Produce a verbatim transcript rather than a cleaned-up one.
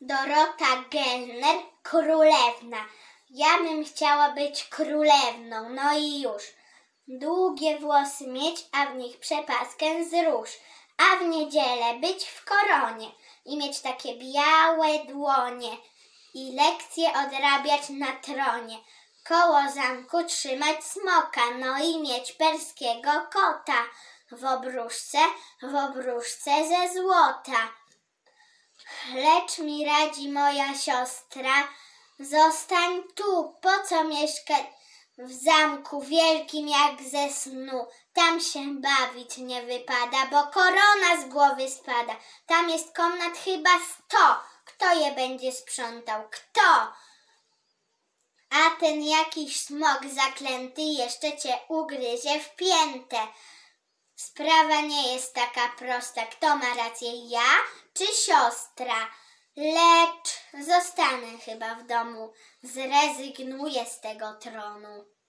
Dorota Gellner, królewna. Ja bym chciała być królewną, no i już. Długie włosy mieć, a w nich przepaskę z róż. A w niedzielę być w koronie i mieć takie białe dłonie. I lekcje odrabiać na tronie. Koło zamku trzymać smoka, no i mieć perskiego kota. W obruszce, w obruszce ze złota. Lecz mi radzi moja siostra, zostań tu, po co mieszkać w zamku wielkim jak ze snu. Tam się bawić nie wypada, bo korona z głowy spada. Tam jest komnat chyba sto. Kto je będzie sprzątał? Kto? A ten jakiś smok zaklęty jeszcze cię ugryzie w piętę. Sprawa nie jest taka prosta. Kto ma rację, ja czy siostra? Lecz zostanę chyba w domu. Zrezygnuję z tego tronu.